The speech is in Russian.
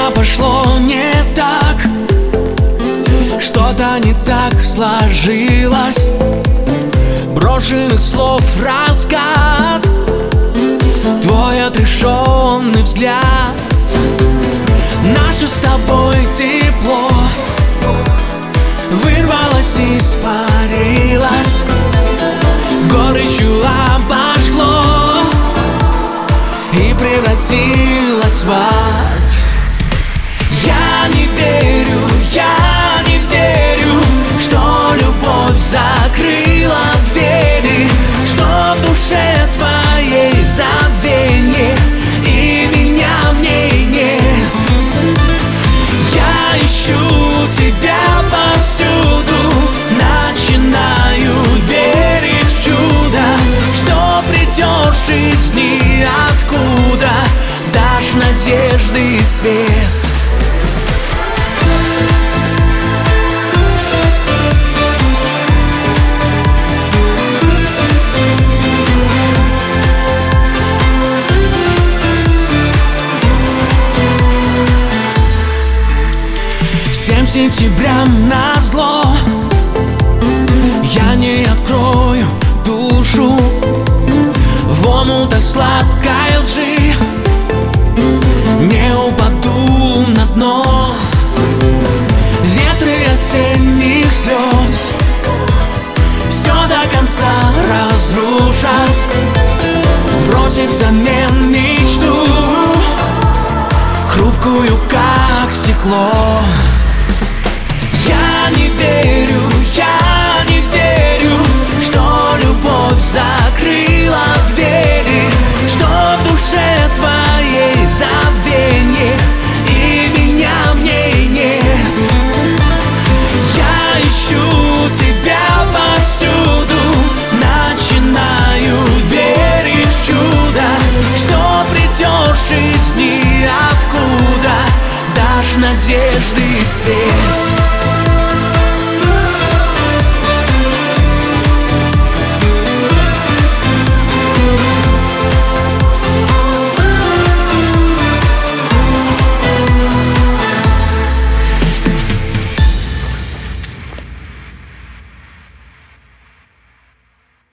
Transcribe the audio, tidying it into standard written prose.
Что-то пошло не так, что-то не так сложилось. Брошенных слов раскат, твой отрешенный взгляд. Наше с тобой тепло вырвалось и испарилось, горечью обожгло и превратилось в ад. Я не верю, что любовь закрыла двери, что в душе твоей забвенье и меня в ней нет. Я ищу тебя повсюду, начинаю верить в чудо, что придешь из ниоткуда, дашь надежды и свет. Всем сентябрям назло я не открою душу в омутах сладкой лжи, не упаду на дно. Ветры осенних слез все до конца разрушат, бросив взамен мечту, хрупкую как стекло. Я не верю, что любовь закрыла двери, что в душе твоей забвенье и меня в ней нет. Я ищу тебя повсюду, начинаю верить в чудо, что придешь из ниоткуда, дашь надежды и свет.